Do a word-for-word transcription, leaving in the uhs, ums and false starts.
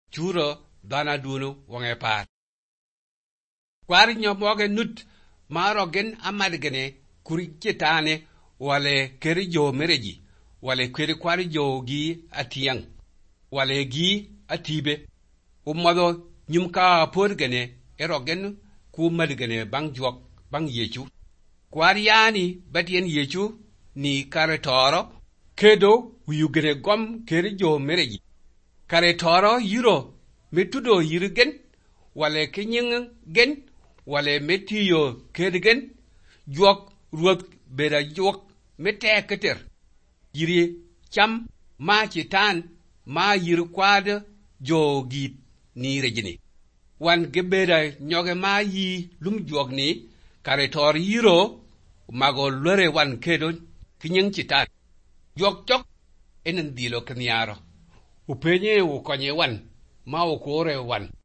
churo dana dunu wange par kwari nyomoge nut maro gen amadgene kuri kitane wale keri jo mereji wale keri kwari jo gi atiyang wale gi atibe umado nyumka porgene erogen ku madgene bang jok bang yechu kwari yani batien yechu ni kare toro kedo uyugene gom keri jo mereji kare toro yiro metudo yirgen wale kinying gen wale metiyo kedgen jok ruot beda jok mete keter yiri cham ma chitan ma yir kwad jo git ni rejini wan gebeda nyoge ma yi lum jok ni kare tor yiro mago lore wan kedo kinying chitan jok jok enen dilo kniaro upenye ukonye wan ma ukore wan